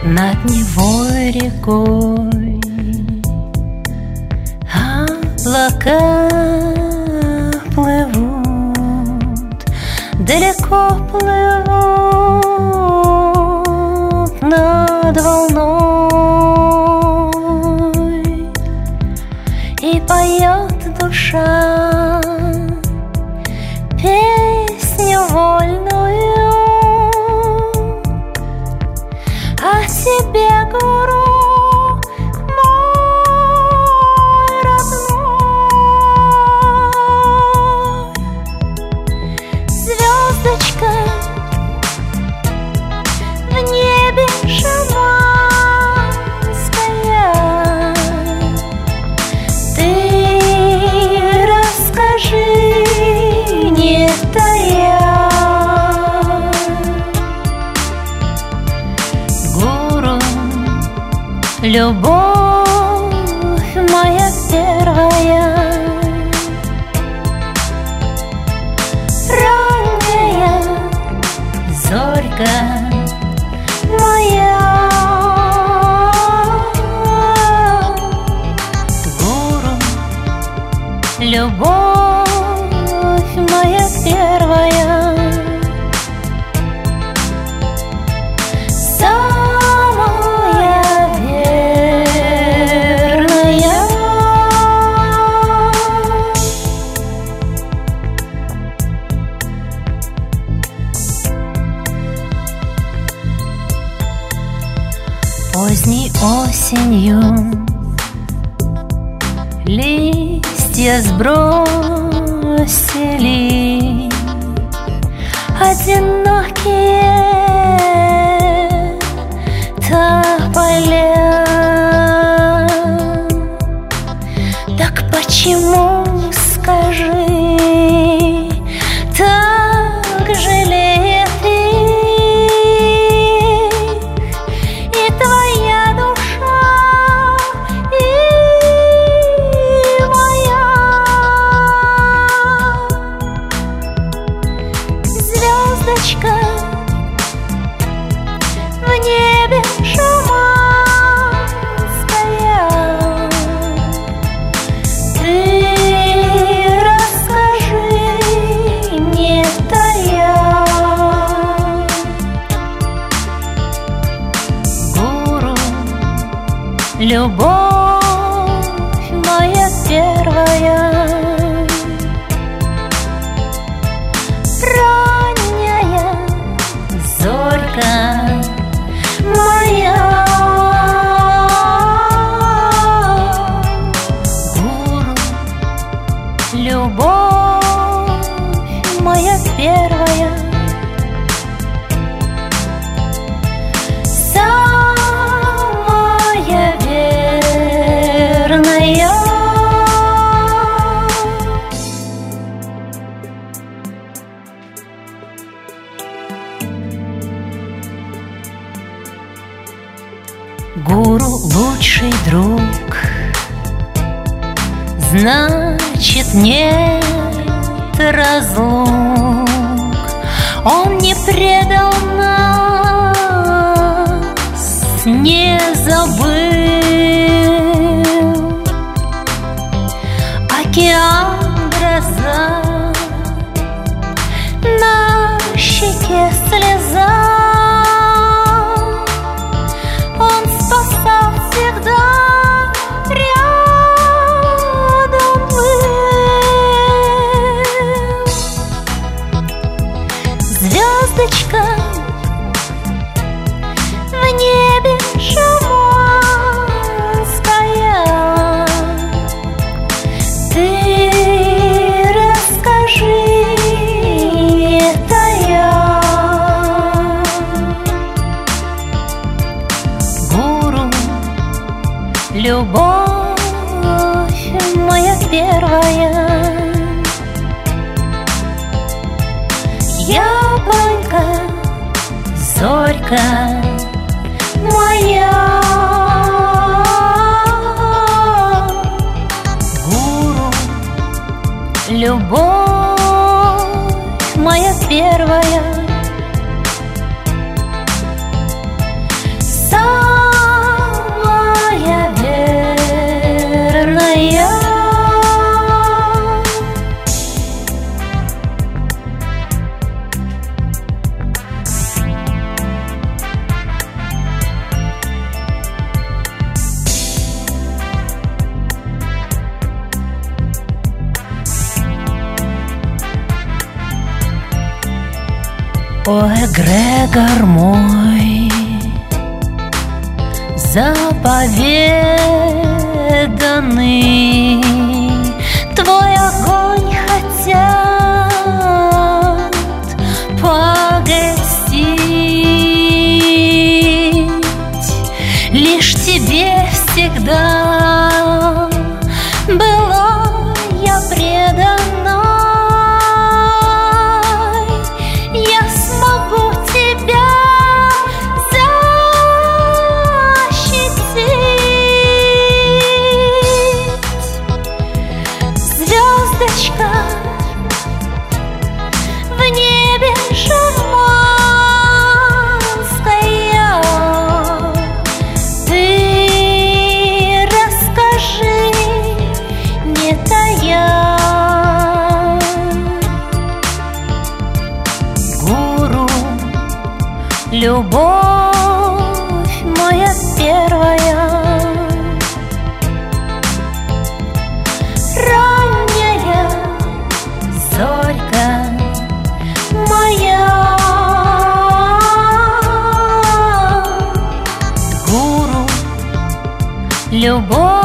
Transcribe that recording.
над Невой рекой. Облака плывут, далеко плывут над волной, и поет душа песню вольную о себе, гуру мой родной. Звездочка в небе шаманская, ты расскажи, не тая. Гуру, любовь моя первая, ранняя зорька моя. Гуру, любовь моя первая, самая верная. Поздней осенью листья сбросили одинокие тополя. Так почему, скажи, так жалеет их и твоя душа, и моя? Звездочка в небе шаманская, ты расскажи, не тая. Гуру, любовь моя первая, ранняя зорька моя. Гуру, любовь моя первая, самая верная. Гуру лучший друг, значит нет разлук. Он не предал нас, не забыл. Океан, гроза, на щеке слеза, он спасал всегда, рядом был. Звездочка в небе шаманская, ты расскажи, это я. Гуру, любовь моя первая, яблонька, зорька моя. Гуру, любовь моя первая, О, эгрегор мой, заповеданный, твой огонь хотят погасить. Лишь тебе всегда была я предана. Я смогу тебя защитить. Звездочка в небе шаманская, ты расскажи, не тая. Гуру, любовь моя первая, ранняя зорька моя. Гуру, любовь